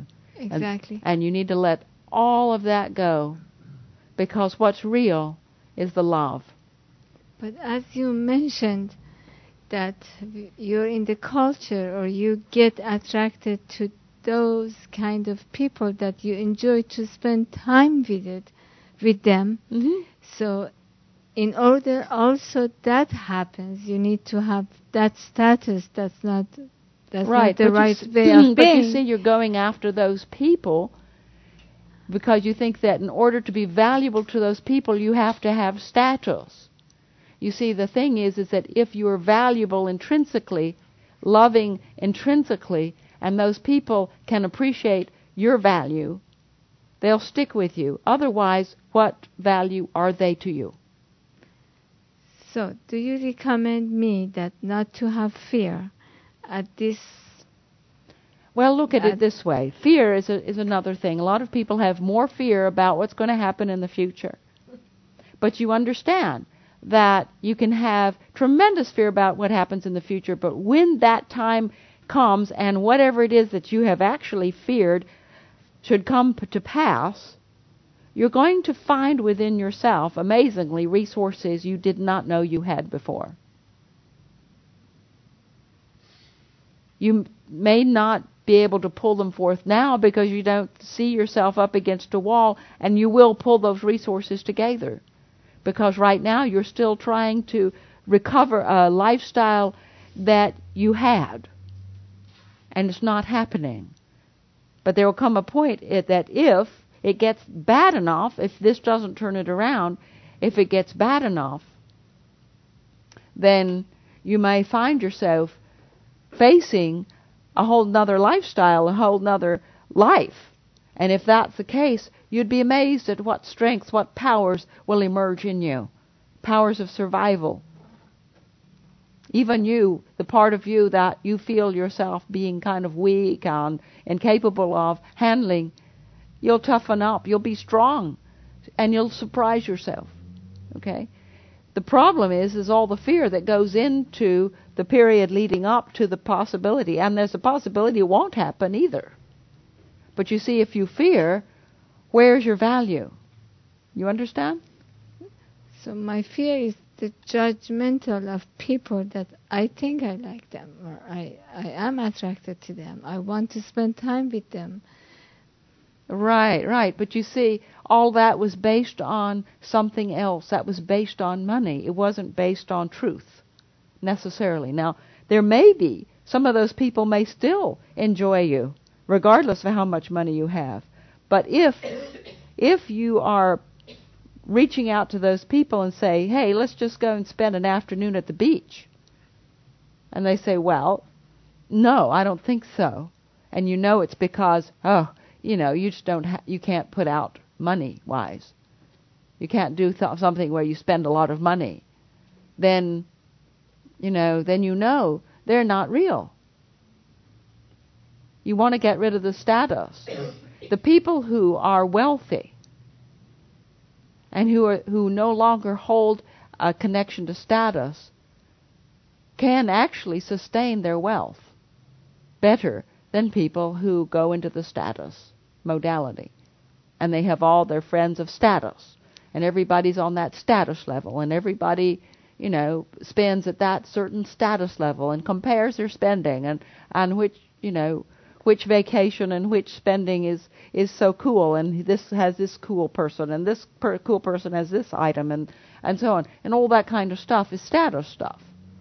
Exactly. And you need to let all of that go, because what's real is the love. But as you mentioned, that you're in the culture, or you get attracted to those kind of people that you enjoy to spend time with them. Mm-hmm. So in order also that happens, you need to have that status. That's not the right way of being. But you see, you're going after those people because you think that in order to be valuable to those people, you have to have status. You see, the thing is that if you are valuable intrinsically, loving intrinsically, and those people can appreciate your value, they'll stick with you. Otherwise, what value are they to you? So, do you recommend me that not to have fear at this? Well, look at it this way. Fear is another thing. A lot of people have more fear about what's going to happen in the future. But you understand that you can have tremendous fear about what happens in the future, but when that time comes and whatever it is that you have actually feared should come to pass, you're going to find within yourself, amazingly, resources you did not know you had before. You may not be able to pull them forth now because you don't see yourself up against a wall, and you will pull those resources together. Because right now you're still trying to recover a lifestyle that you had. And it's not happening. But there will come a point that if it gets bad enough, if this doesn't turn it around, if it gets bad enough, then you may find yourself facing a whole nother lifestyle, a whole nother life. And if that's the case, you'd be amazed at what strengths, what powers will emerge in you. Powers of survival. Even you, the part of you that you feel yourself being kind of weak and incapable of handling, you'll toughen up, you'll be strong, and you'll surprise yourself. Okay? The problem is all the fear that goes into the period leading up to the possibility, and there's a possibility it won't happen either. But you see, if you fear, where's your value? You understand? So my fear is the judgmental of people that I think I like them, or I am attracted to them. I want to spend time with them. Right. But you see, all that was based on something else. That was based on money. It wasn't based on truth, necessarily. Now, there may be, some of those people may still enjoy you, regardless of how much money you have. But if you are reaching out to those people and say, hey, let's just go and spend an afternoon at the beach. And they say, well, no, I don't think so. And you know it's because, you just you can't put out money-wise. You can't do something where you spend a lot of money. Then you know they're not real. You want to get rid of the status. The people who are wealthy and who no longer hold a connection to status can actually sustain their wealth better than people who go into the status modality. And they have all their friends of status. And everybody's on that status level. And everybody, spends at that certain status level and compares their spending and which vacation and which spending is so cool, and this has this cool person, and this cool person has this item, and so on. And all that kind of stuff is status stuff.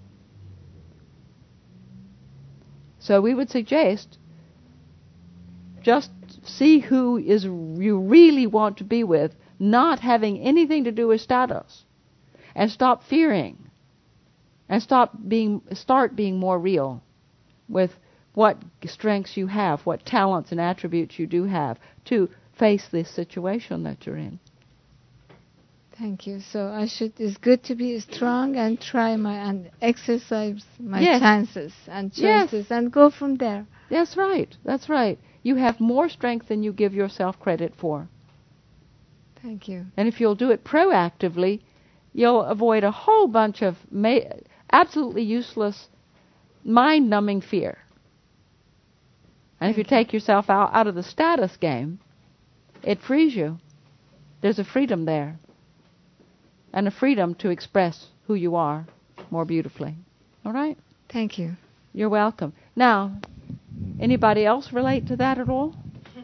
So we would suggest just see who is you really want to be with, not having anything to do with status, and stop fearing, and start being more real with what strengths you have, what talents and attributes you do have to face this situation that you're in. Thank you. So it's good to be strong and and exercise my chances and choices and go from there. That's right. You have more strength than you give yourself credit for. Thank you. And if you'll do it proactively, you'll avoid a whole bunch of absolutely useless, mind-numbing fear. And if you take yourself out of the status game, it frees you. There's a freedom there. And a freedom to express who you are more beautifully. All right? Thank you. You're welcome. Now, anybody else relate to that at all?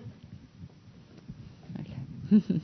Okay.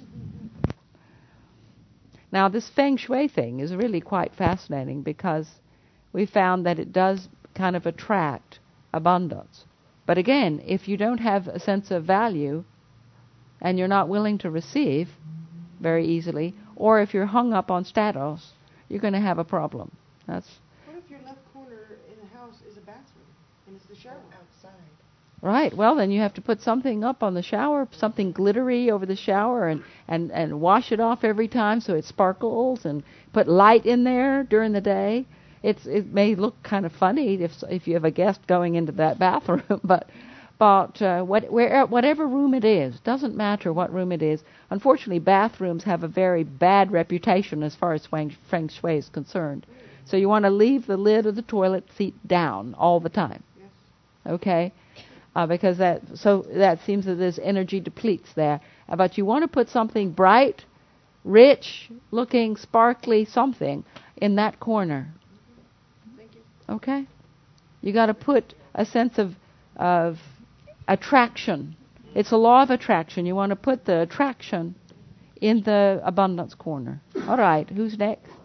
Now, this Feng Shui thing is really quite fascinating because we found that it does kind of attract abundance. But again, if you don't have a sense of value and you're not willing to receive very easily, or if you're hung up on status, you're going to have a problem. What if your left corner in the house is a bathroom and it's the shower outside? Right. Well, then you have to put something up on the shower, something glittery over the shower, and wash it off every time so it sparkles, and put light in there during the day. It may look kind of funny if you have a guest going into that bathroom, but whatever room it is, doesn't matter what room it is. Unfortunately, bathrooms have a very bad reputation as far as Feng Shui is concerned. So you want to leave the lid of the toilet seat down all the time. Yes. Okay? Because that seems that there's energy depletes there. But you want to put something bright, rich looking, sparkly something in that corner. Thank you. Okay? You got to put a sense of attraction. It's a law of attraction. You want to put the attraction in the abundance corner. All right, who's next?